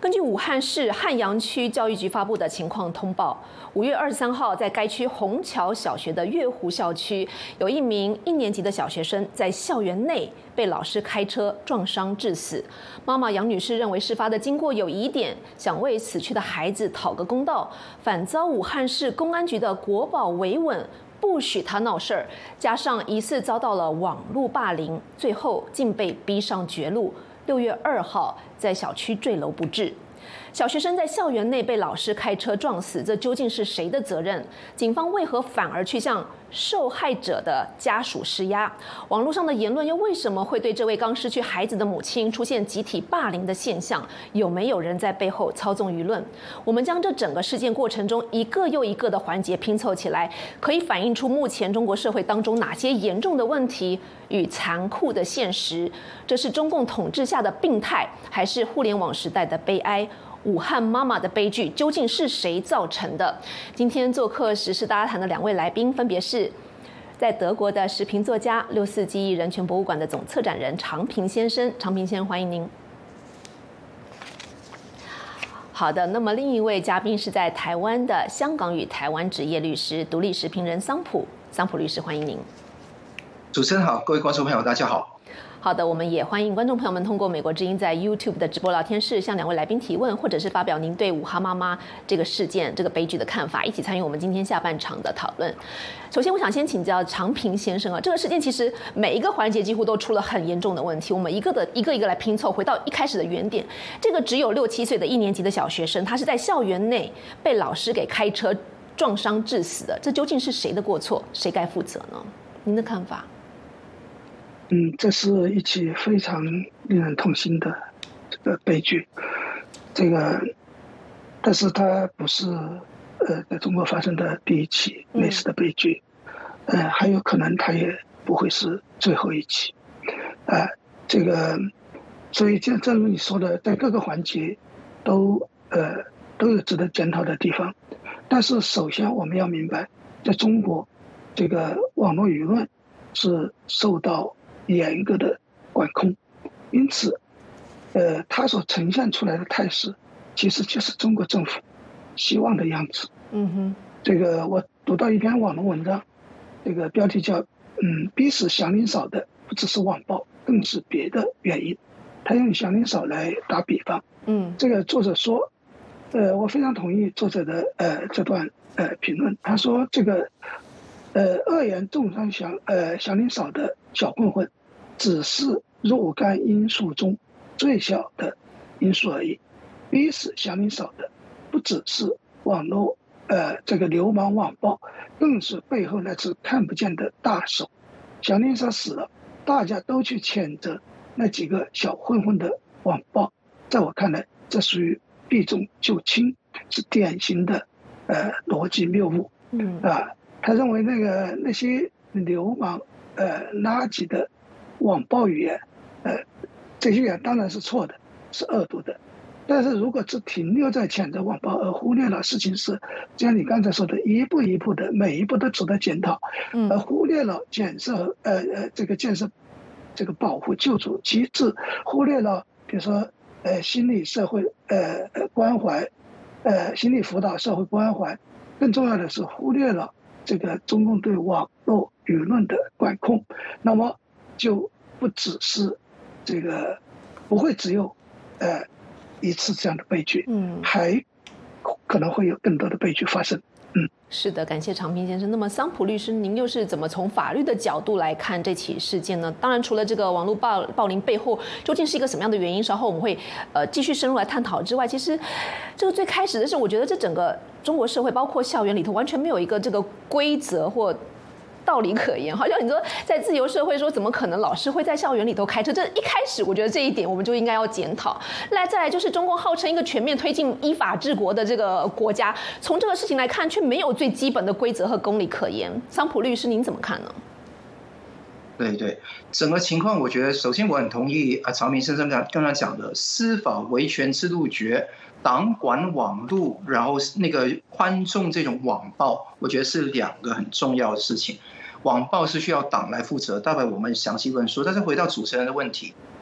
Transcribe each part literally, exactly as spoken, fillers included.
根据武汉市汉阳区教育局发布的情况通报，五月二十三号，在该区虹桥小学的月湖校区，有一名一年级的小学生在校园内被老师开车撞伤致死。妈妈杨女士认为事发的经过有疑点，想为死去的孩子讨个公道，反遭武汉市公安局的国保维稳，不许他闹事儿，加上疑似遭到了网络霸凌，最后竟被逼上绝路。六月二号，在小区坠楼不治。小学生在校园内被老师开车撞死，这究竟是谁的责任？警方为何反而去向受害者的家属施压？网络上的言论又为什么会对这位刚失去孩子的母亲出现集体霸凌的现象？有没有人在背后操纵舆论？我们将这整个事件过程中一个又一个的环节拼凑起来，可以反映出目前中国社会当中哪些严重的问题与残酷的现实？这是中共统治下的病态，还是互联网时代的悲哀？武汉妈妈的悲剧究竟是谁造成的？今天做客时事大家谈的两位来宾，分别是在德国的时评作家、六四记忆人权博物馆的总策展人常平先生。常平先生，欢迎您。好的，那么另一位嘉宾是在台湾的香港与台湾职业律师、独立时评人桑普。桑普律师，欢迎您。 主持人好，各位观众朋友，大家好。 好的，我们也欢迎观众朋友们通过美国之音在 YouTube 的直播聊天室向两位来宾提问，或者是发表您对武汉妈妈这个事件、这个悲剧的看法，一起参与我们今天下半场的讨论。首先，我想先请教常平先生啊，这个事件其实每一个环节几乎都出了很严重的问题，我们一个的一个一个来拼凑，回到一开始的原点。这个只有六七岁的一年级的小学生，他是在校园内被老师给开车撞伤致死的，这究竟是谁的过错？谁该负责呢？您的看法？ 嗯，这是一起非常令人痛心的这个悲剧。这个，但是它不是呃在中国发生的第一起类似的悲剧，呃，还有可能它也不会是最后一起。呃，这个，所以正正如你说的，在各个环节都呃都有值得检讨的地方。但是首先我们要明白，在中国，这个网络舆论是受到严格的管控，因此，呃，它所呈现出来的态势，其实就是中国政府希望的样子。 嗯哼， 这个我读到一篇网络文章，这个标题叫“嗯，逼死祥林嫂的不只是网暴，更是别的原因”。他用祥林嫂来打比方。 嗯， 这个作者说，呃，我非常同意作者的呃这段呃评论。他说这个。呃，恶言重伤祥呃祥林嫂的小混混，只是若干因素中最小的因素而已。逼死祥林嫂的不只是网络呃这个流氓网暴，更是背后那只看不见的大手。祥林嫂死了，大家都去谴责那几个小混混的网暴，在我看来，这属于避重就轻，是典型的呃逻辑谬误。 嗯啊。他认为那个那些流氓、呃垃圾的网暴语言，呃，这些语言当然是错的，是恶毒的。但是如果只停留在谴责网暴，而忽略了事情是，就像你刚才说的，一步一步的，每一步都值得检讨，而忽略了建设呃呃这个建设这个保护救助机制，忽略了比如说呃心理社会呃呃关怀，呃心理辅导社会关怀，更重要的是忽略了。这个中共对网络舆论的管控，那么就不只是这个，不会只有呃一次这样的悲剧， 嗯， 还可能会有更多的悲剧发生。嗯， 是的，感谢常平先生。那么桑普律师，您又是怎么从法律的角度来看这起事件呢？当然，除了这个网络暴暴凌背后究竟是一个什么样的原因，稍后我们会呃继续深入来探讨之外，其实这个最开始的是，我觉得这整个中国社会，包括校园里头，完全没有一个这个规则或道理可言。好像你说在自由社会说，怎么可能老师会在校园里头开车？这一开始我觉得这一点我们就应该要检讨。来，再来就是中共号称一个全面推进依法治国的这个国家，从这个事情来看，却没有最基本的规则和公理可言。桑普律师，您怎么看呢？ 对对，整个情况，我觉得首先我很同意啊，常平先生刚刚讲的，司法维权制度绝，党管网路，然后那个宽重这种网暴，我觉得是两个很重要的事情。网暴是需要党来负责，待会我们详细论述。但是回到主持人的问题，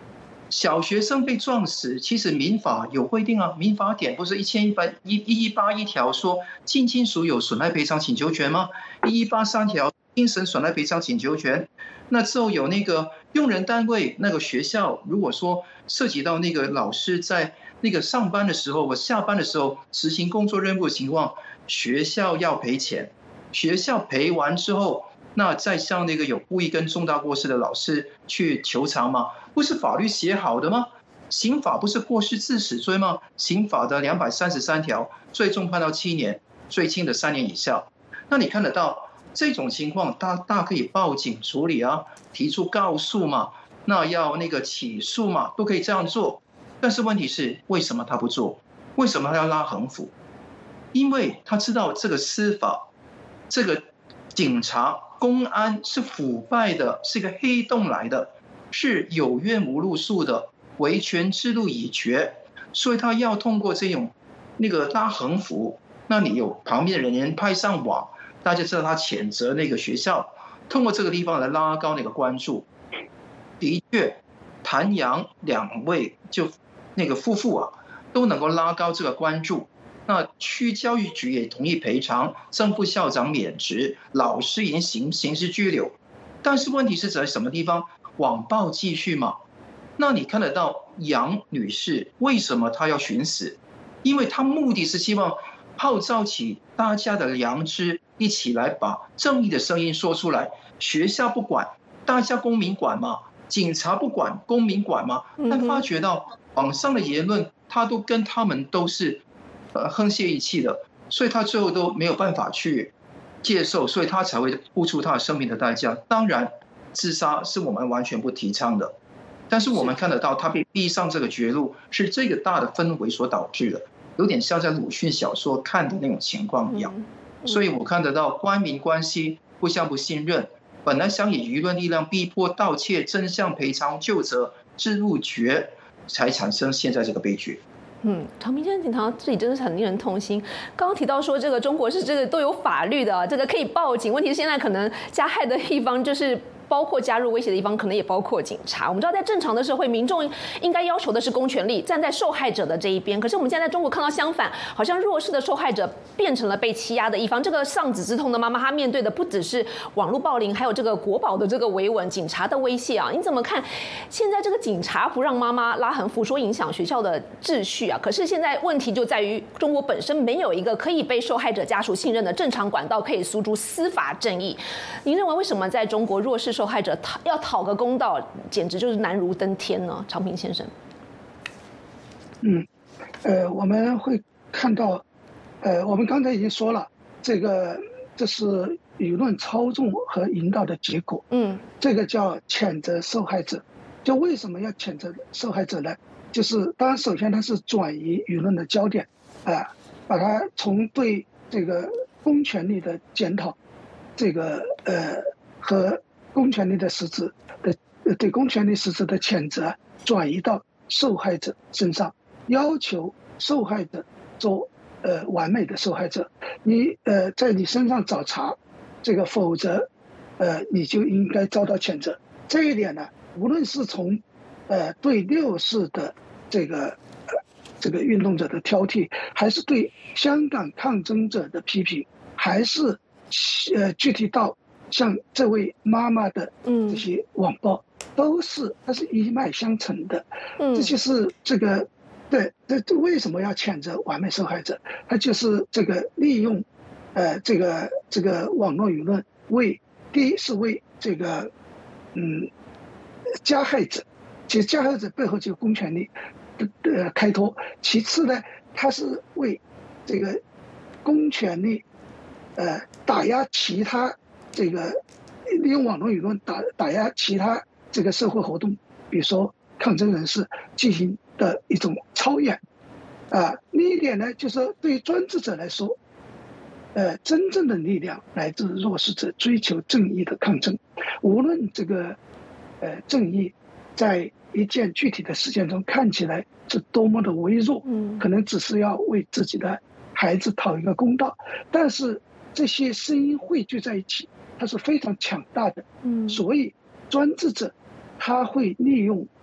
小学生被撞死，其实民法有规定啊，民法典不是一千一百一一一八一条说近亲属有损害赔偿请求权吗？一一八三条精神损害赔偿请求权。那之后有那个用人单位那个学校，如果说涉及到那个老师在那个上班的时候，我下班的时候执行工作任务的情况，学校要赔钱，学校赔完之后。那再向那个有故意跟重大过失的老师去求偿吗？不是法律写好的吗？刑法不是过失致死罪吗？刑法的两百三十三条，最重判到七年，最轻的三年以下。那你看得到这种情况，大大可以报警处理啊，提出告诉嘛，那要那个起诉嘛，都可以这样做。但是问题是，为什么他不做？为什么他要拉横幅？因为他知道这个司法，这个警察。公安是腐败的，是一个黑洞来的，是有冤无路诉的，维权之路已绝，所以他要通过这种那个拉横幅，那你有旁边的人员派上网，大家知道他谴责那个学校，通过这个地方来拉高那个关注。的确，谭杨两位就那个夫妇啊，都能够拉高这个关注。那区教育局也同意赔偿，正副校长免职，老师已经刑刑事拘留。但是问题是在什么地方？网暴继续嘛？那你看得到杨女士为什么她要寻死？因为她目的是希望号召起大家的良知，一起来把正义的声音说出来。学校不管，大家公民管嘛？警察不管，公民管嘛？但发觉到网上的言论，他都跟他们都是。呃，沆瀣一气的，所以他最后都没有办法去接受，所以他才会付出他的生命的代价。当然，自杀是我们完全不提倡的，但是我们看得到他被逼上这个绝路，是这个大的氛围所导致的，有点像在鲁迅小说看的那种情况一样。所以我看得到官民关系互相不信任，本来想以舆论力量逼迫盗窃、真相赔偿、究责、制度决，才产生现在这个悲剧。 嗯，常平先生，警察这里真的是很令人痛心。刚刚提到说，这个中国是这个都有法律的，这个可以报警。问题是现在可能加害的一方就是。包括加入威胁的一方，可能也包括警察。我们知道，在正常的社会，民众应该要求的是公权力，站在受害者的这一边。可是我们现在在中国看到相反，好像弱势的受害者变成了被欺压的一方。这个丧子之痛的妈妈，她面对的不只是网络暴凌，还有这个国保的这个维稳、警察的威胁啊！你怎么看？现在这个警察不让妈妈拉横幅，说影响学校的秩序啊。可是现在问题就在于，中国本身没有一个可以被受害者家属信任的正常管道，可以诉诸司法正义。您认为为什么在中国弱势受害者讨要讨个公道，简直就是难如登天呢？常平先生， 嗯，呃，我们会看到，呃，我们刚才已经说了，这个这是舆论操纵和引导的结果，嗯，这个叫谴责受害者。就为什么要谴责受害者呢？就是当然，首先它是转移舆论的焦点，啊、呃，把它从对这个公权力的检讨，这个呃和公权力的实质的对公权力实质的谴责转移到受害者身上，要求受害者做呃完美的受害者，你呃在你身上找茬，这个否则呃你就应该遭到谴责。这一点呢，无论是从呃对六四的这个呃这个运动者的挑剔，还是对香港抗争者的批评，还是呃具体到像这位妈妈的这些网暴，都是它是一脉相承的。这就是这个，对，这为什么要谴责完美受害者？它就是这个利用，呃，这个这个网络舆论为第一是为这个，嗯，加害者，其实加害者背后就是公权力的呃开脱。其次呢，它是为这个公权力，呃，打压其他。这个利用网络舆论打打压其他这个社会活动，比如说抗争人士进行的一种操演，啊，另一点呢，就是说对于专制者来说，呃，真正的力量来自弱势者追求正义的抗争，无论这个呃正义在一件具体的事件中看起来是多么的微弱，可能只是要为自己的孩子讨一个公道，但是这些声音汇聚在一起，它是非常强大的，嗯，所以专制者他会利用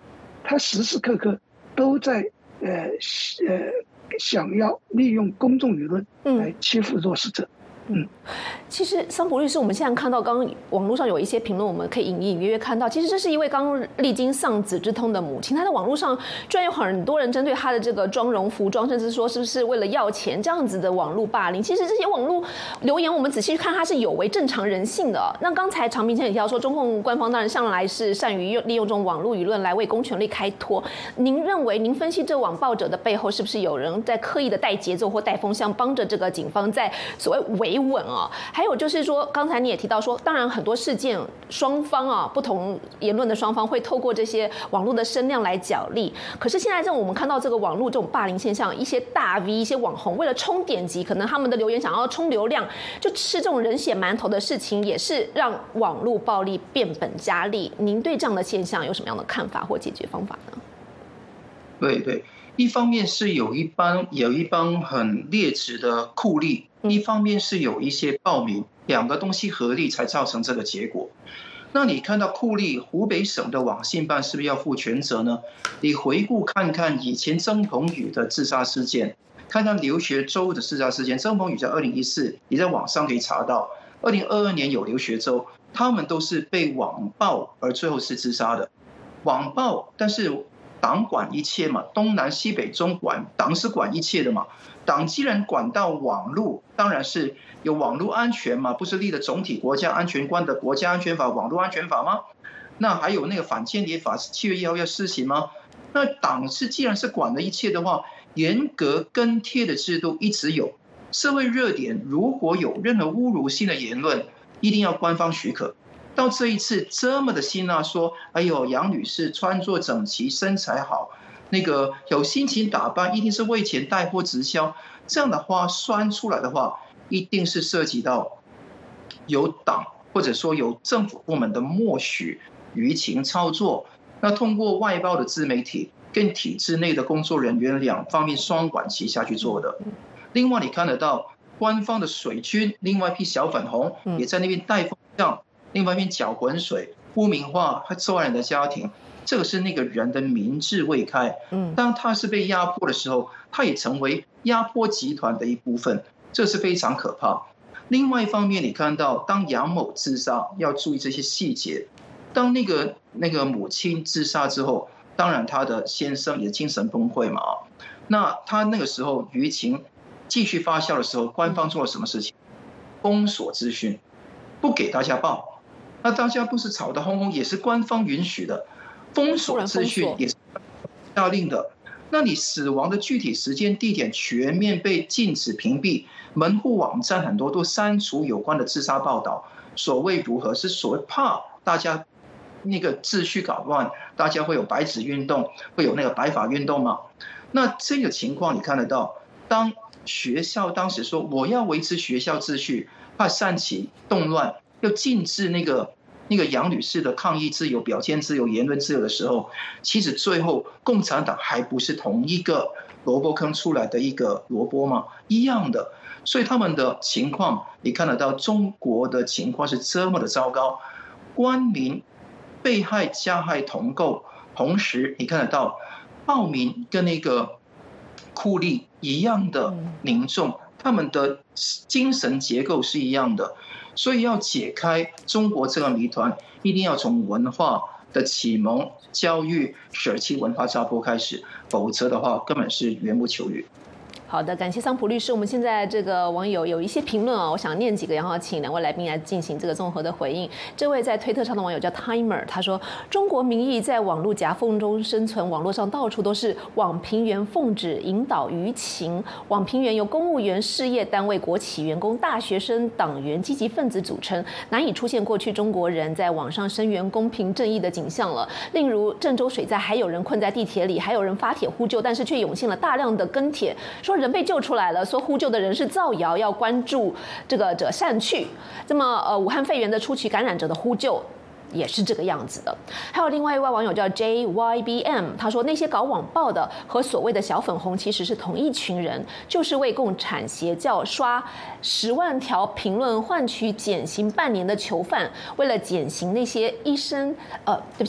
他时时刻刻都在呃呃想要利用公众舆论来欺负弱势者。嗯， 其实桑普律师，我们现在看到刚刚网络上有一些评论，我们可以隐隐约约看到，其实这是一位刚历经丧子之痛的母亲，她在网络上居然有很多人针对她的这个妆容服装，甚至说是不是为了要钱这样子的网络霸凌。其实这些网络留言，我们仔细去看，它是有违正常人性的。那刚才常明先也提到说，中共官方当然向来是善于利用这种网络舆论来为公权力开脱。您认为，您分析这网暴者的背后，是不是有人在刻意的带节奏或带风向，帮着这个警方在所谓维稳啊？还有就是说，刚才你也提到说，当然很多事件双方啊，不同言论的双方会透过这些网络的声量来角力。可是现在这种我们看到这个网络这种霸凌现象，一些大 V、一些网红为了冲点击，可能他们的留言想要冲流量，就吃这种人血馒头的事情，也是让网络暴力变本加厉。您对这样的现象有什么样的看法或解决方法呢？ 对对，一方面是有一帮有一帮很劣质的酷吏，一方面是有一些暴民，两个东西合力才造成这个结果。那你看到酷吏，湖北省的网信办是不是要负全责呢？你回顾看看以前曾鹏宇的自杀事件，看看刘学洲的自杀事件。曾鹏宇在二零一四，你在网上可以查到，二零二二年有刘学洲，他们都是被网暴而最后是自杀的。网暴，但是党管一切嘛，东南西北中管，党是管一切的嘛。党既然管到网络，当然是有网络安全嘛，不是立了总体国家安全观的国家安全法、网络安全法吗？那还有那个反间谍法是七月一号要施行吗？那党是既然是管了一切的话，严格跟贴的制度一直有。社会热点如果有任何侮辱性的言论，一定要官方许可。到这一次这么的辛辣说，哎呦，杨女士穿着整齐，身材好。那个有心情打扮，一定是为钱带货直销，这样的话酸出来的话，一定是涉及到有党或者说有政府部门的默许、舆情操作。那通过外包的自媒体跟体制内的工作人员两方面双管齐下去做的。另外你看得到官方的水军，另外一批小粉红也在那边带风向，另外一边搅浑水，污名化受害人的家庭。这个是那个人的民智未开，当他是被压迫的时候，他也成为压迫集团的一部分，这是非常可怕。另外一方面，你看到当杨某自杀，要注意这些细节。当那个那个母亲自杀之后，当然他的先生也精神崩溃嘛。那他那个时候舆情继续发酵的时候，官方做了什么事情？封锁资讯，不给大家报。那大家不是吵得轰轰，也是官方允许的。封锁资讯也是下令的，那你死亡的具体时间、地点全面被禁止屏蔽，门户网站很多都删除有关的自杀报道。所谓如何？是所谓怕大家那个秩序搞乱，大家会有白纸运动，会有那个白法运动吗？那这个情况你看得到，当学校当时说我要维持学校秩序，怕煽起动乱，要禁止那个。那个杨女士的抗议自由、表现自由、言论自由的时候，其实最后共产党还不是同一个萝卜坑出来的一个萝卜吗？一样的，所以他们的情况，你看得到中国的情况是这么的糟糕，官民被害加害同构，同时你看得到暴民跟那个酷吏一样的民众，他们的精神结构是一样的。所以要解开中国这个谜团，一定要从文化的启蒙、教育、舍弃文化炸破开始，否则的话根本是缘木求鱼。 好的，感谢桑普律师。我们现在这个网友有一些评论啊，我想念几个，然后请两位来宾来进行这个综合的回应。这位在推特上的网友叫 Timer， 他说：“中国民意在网络夹缝中生存，网络上到处都是网评员奉旨引导舆情。网评员由公务员、事业单位、国企员工、大学生、党员、积极分子组成，难以出现过去中国人在网上声援公平正义的景象了。例如郑州水灾，还有人困在地铁里，还有人发帖呼救，但是却涌现了大量的跟帖，说人被救出来了，说呼救的人是造谣，要关注这个者善去。那么，呃，武汉肺炎的初期感染者的呼救也是这个样子的。还有另外一位网友叫 J Y B M， 他说那些搞网暴的和所谓的小粉红其实是同一群人，就是为共产邪教刷十万条评论换取减刑半年的囚犯，为了减刑那些医生，呃，对不起。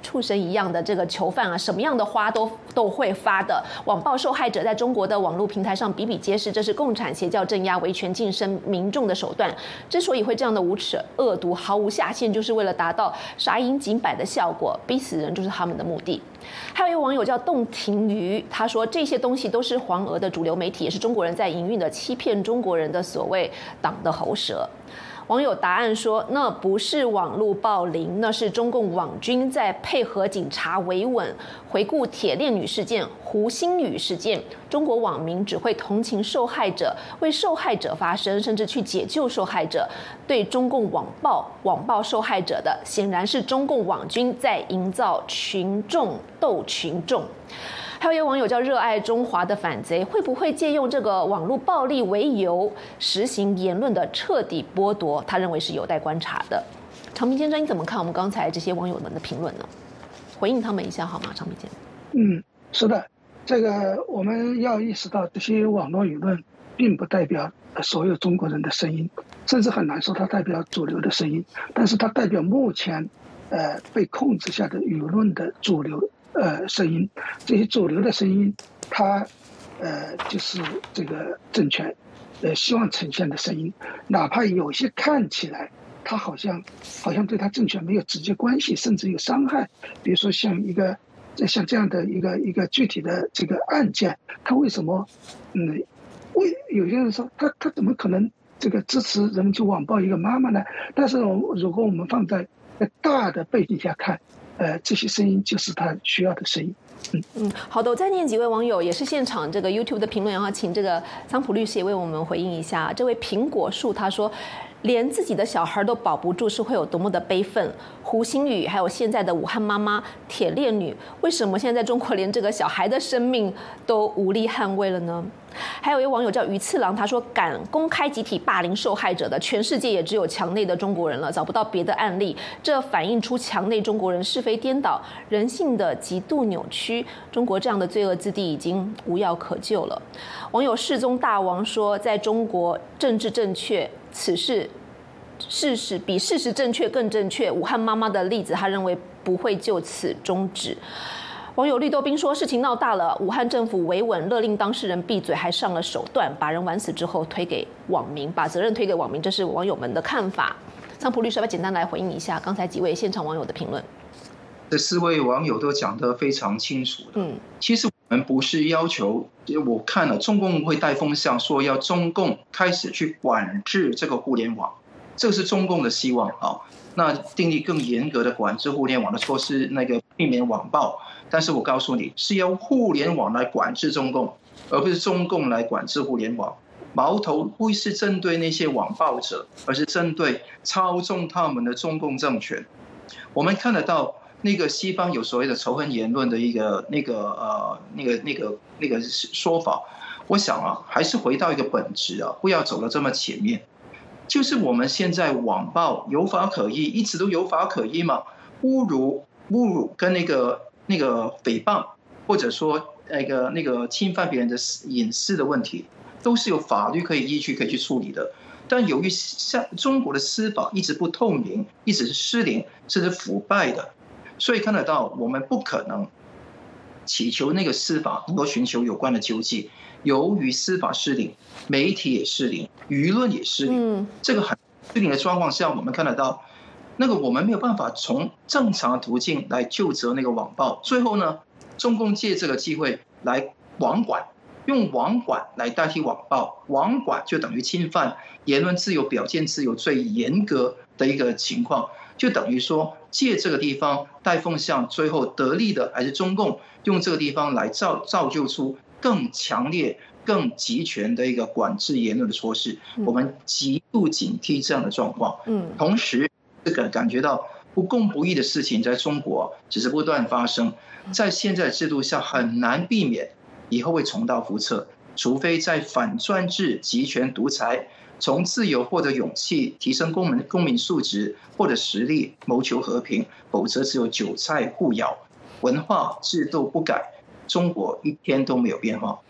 畜生一样的这个囚犯啊，什么样的花都都会发的。网暴受害者在中国的网络平台上比比皆是，这是共产邪教镇压维权晋升民众的手段。之所以会这样的无耻恶毒毫无下限，就是为了达到杀鹰儆百的效果，逼死人就是他们的目的。还有一位网友叫洞庭鱼，他说这些东西都是黄俄的主流媒体，也是中国人在营运的欺骗中国人的所谓党的喉舌。网友答案说，那不是网络暴凌，那是中共网军在配合警察维稳。回顾铁链女事件、胡鑫宇事件，中国网民只会同情受害者，为受害者发声，甚至去解救受害者。对中共网暴、网暴受害者的，显然是中共网军在营造群众斗群众。还有一位网友叫热爱中华的反贼，会不会借用这个网络暴力为由，实行言论的彻底剥夺？他认为是有待观察的。常平先生，你怎么看我们刚才这些网友们的评论呢？回应他们一下好吗？常平先生。 嗯，是的，这个我们要意识到，这些网络舆论并不代表所有中国人的声音，甚至很难说它代表主流的声音，但是它代表目前呃被控制下的舆论的主流。呃，声音，这些主流的声音，它，呃，就是这个政权，呃，希望呈现的声音，哪怕有些看起来，它好像，好像对它政权没有直接关系，甚至有伤害，比如说像一个，像这样的一个一个具体的这个案件，它为什么，嗯，为有些人说他他怎么可能这个支持人们去网暴一个妈妈呢？但是如果我们放在大的背景下看。呃，这些声音就是他需要的声音。嗯嗯，好的，我再念几位网友，也是现场这个 YouTube 的评论，然后请这个桑普律师也为我们回应一下。这位苹果树他说，连自己的小孩都保不住，是会有多么的悲愤。胡鑫宇，还有现在的武汉妈妈铁链女，为什么现在在中国连这个小孩的生命都无力捍卫了呢？还有一位网友叫鱼次郎，他说敢公开集体霸凌受害者的，全世界也只有墙内的中国人了，找不到别的案例。这反映出墙内中国人是非颠倒、人性的极度扭曲。中国这样的罪恶之地已经无药可救了。网友世宗大王说，在中国政治正确，此事事实比事实正确更正确。武汉妈妈的例子，他认为不会就此终止。网友绿豆冰说，事情闹大了，武汉政府维稳，勒令当事人闭嘴，还上了手段，把人玩死之后推给网民，把责任推给网民，这是网友们的看法。桑普律师要不要简单来回应一下刚才几位现场网友的评论？ 这四位网友都讲得非常清楚的。嗯，其实我们不是要求，我看了中共会带风向，说要中共开始去管制这个互联网，这是中共的希望啊。那订立更严格的管制互联网的措施，那个避免网暴。但是我告诉你，是要互联网来管制中共，而不是中共来管制互联网。矛头不是针对那些网暴者，而是针对操纵他们的中共政权。我们看得到那个西方有所谓的仇恨言论的一个那个呃那个那个那个说法，我想啊，还是回到一个本质啊，不要走得这么前面。就是我们现在网暴有法可依，一直都有法可依嘛。侮辱、侮辱跟那个那个诽谤，或者说那个那个侵犯别人的隐私的问题，都是有法律可以依据可以去处理的。但由于像中国的司法一直不透明，一直是失灵，甚至腐败的，所以看得到我们不可能祈求那个司法能够寻求有关的救济。由于司法失灵，媒体也失灵，舆论也失灵，这个很失灵的状况下，我们看得到，那个我们没有办法从正常的途径来究责那个网暴。最后呢，中共借这个机会来网管，用网管来代替网暴，网管就等于侵犯言论自由、表现自由最严格的一个情况，就等于说借这个地方带风向，最后得利的还是中共用这个地方来造造就出更强烈、更集权的一个管制言论的措施。我们极度警惕这样的状况。嗯，同时这个感觉到不公不义的事情在中国只是不断发生，在现在的制度下很难避免以后会重蹈覆辙，除非在反专制、集权、独裁，从自由获得勇气，提升公民公民素质或者实力，谋求和平，否则只有韭菜互咬，文化制度不改，中国一天都没有变化。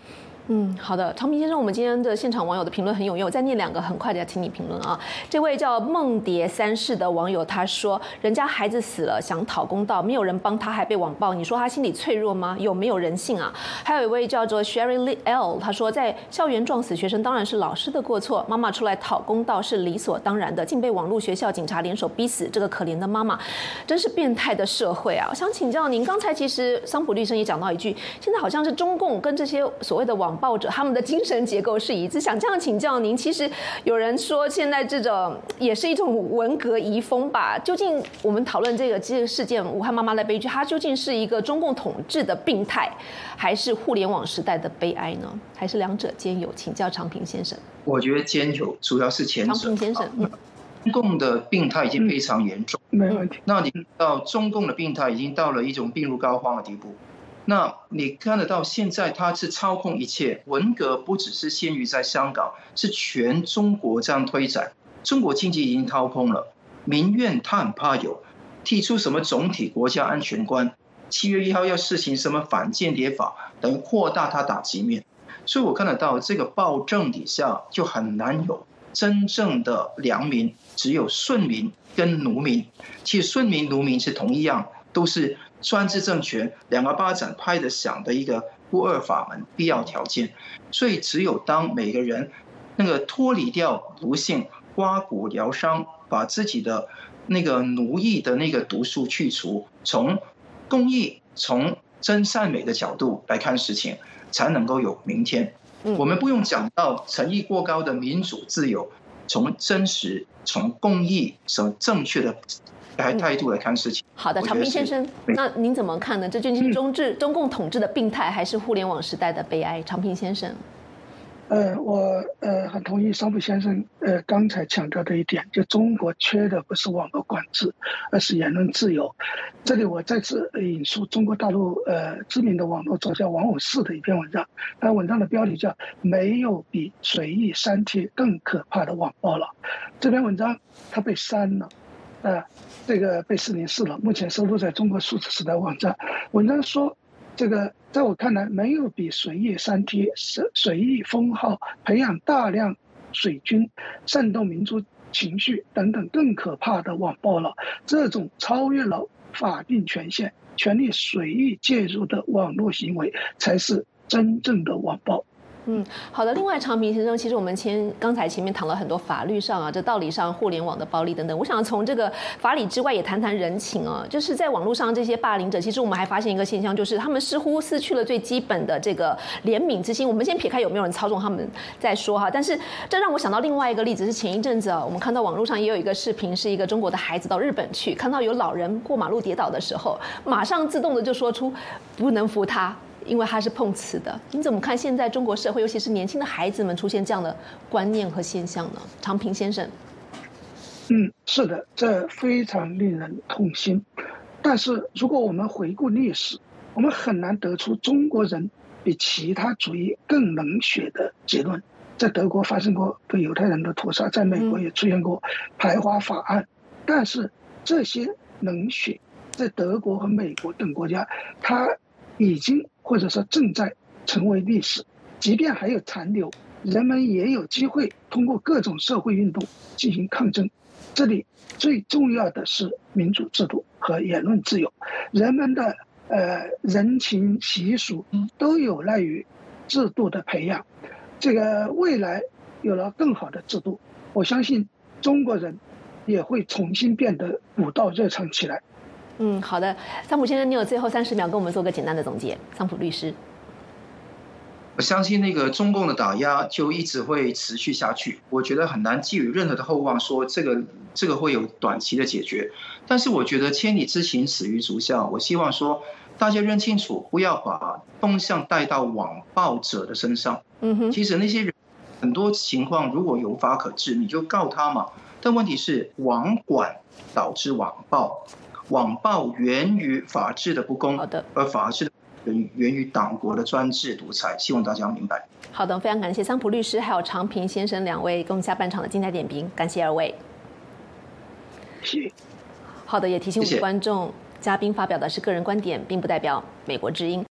嗯，好的，长平先生，我们今天的现场网友的评论很踊跃，我再念两个，很快的请你评论啊。这位叫梦蝶三世的网友他说，人家孩子死了想讨公道，没有人帮他还被网暴，你说他心理脆弱吗？有没有人性啊？还有一位叫做 Sherry Lee L， 他说在校园撞死学生当然是老师的过错，妈妈出来讨公道是理所当然的，竟被网络学校警察联手逼死，这个可怜的妈妈，真是变态的社会啊！我想请教您，刚才其实桑普律师也讲到一句，现在好像是中共跟这些所谓的网报者他们的精神结构是一致，想这样请教您。其实有人说现在这种也是一种文革遗风吧？究竟我们讨论这个这个事件，武汉妈妈的悲剧，它究竟是一个中共统治的病态，还是互联网时代的悲哀呢？还是两者兼有？请教长平先生。 我觉得兼有，主要是前者。 长平先生，嗯。 中共的病态已经非常严重， 没问题。 那你到中共的病态已经到了一种病入膏肓的地步。那你看得到，现在它是操控一切，文革不只是限于在香港，是全中国这样推展。中国经济已经掏空了，民怨他很怕有，提出什么总体国家安全观，七月一号要实行什么反间谍法，等于扩大它打击面。所以我看得到这个暴政底下就很难有真正的良民，只有顺民跟奴民。其实顺民奴民是同一样，都是专制政权两个巴掌拍得响的一个不二法门必要条件。所以只有当每个人那个脱离掉奴性，刮骨疗伤，把自己的那个奴役的那个毒素去除，从公益从真善美的角度来看事情，才能够有明天。我们不用讲到诚意过高的民主自由，从真实从公益从正确的态度来看事情。 好的，长平先生，那您怎么看呢？这究竟是中治中共统治的病态，还是互联网时代的悲哀？长平先生。 呃，我呃很同意桑普先生呃刚才强调的一点，就中国缺的不是网络管制，而是言论自由。这里我再次引述中国大陆呃知名的网络作家王永四的一篇文章，他文章的标题叫《没有比随意删帖更可怕的网暴了》。这篇文章他被删了，呃，这个被四零四了，目前收录在中国数字时代网站。文章说，这个在我看来，没有比随意删帖、随意封号、培养大量水军、煽动民族情绪等等更可怕的网暴了。这种超越了法定权限、权力随意介入的网络行为，才是真正的网暴。 嗯，好的。另外，长平先生，其实我们前刚才前面谈了很多法律上啊，这道理上互联网的暴力等等。我想从这个法理之外，也谈谈人情啊。就是在网络上这些霸凌者，其实我们还发现一个现象，就是他们似乎失去了最基本的这个怜悯之心。我们先撇开有没有人操纵他们再说哈。但是这让我想到另外一个例子，是前一阵子啊，我们看到网络上也有一个视频，是一个中国的孩子到日本去，看到有老人过马路跌倒的时候，马上自动的就说出不能扶他，因为他是碰瓷的。你怎么看现在中国社会，尤其是年轻的孩子们出现这样的观念和现象呢？长平先生。 嗯，是的，这非常令人痛心。但是如果我们回顾历史，我们很难得出中国人比其他族裔更冷血的结论。在德国发生过对犹太人的屠杀，在美国也出现过排华法案，但是这些冷血在德国和美国等国家，它已经或者说正在成为历史。即便还有残留，人们也有机会通过各种社会运动进行抗争。这里最重要的是民主制度和言论自由，人们的呃人情习俗都有赖于制度的培养。这个未来有了更好的制度，我相信中国人也会重新变得古道热肠起来。 嗯，好的，桑普先生，你有最后三十秒跟我们做个简单的总结。桑普律师， 我相信那个中共的打压就一直会持续下去，我觉得很难寄予任何的厚望，说这个这个会有短期的解决。但是我觉得千里之行，始于足下。我希望说大家认清楚，不要把风向带到网暴者的身上。嗯哼，其实那些人很多情况如果有法可治，你就告他嘛。但问题是网管导致网暴。网暴源于法治的不公，而法治源于党国的专制独裁，希望大家明白。 好的，非常感谢桑普律师还有长平先生两位跟我们下半场的精彩点评，感谢二位。 谢谢。 好的，也提醒我们观众，嘉宾发表的是个人观点，并不代表美国之音。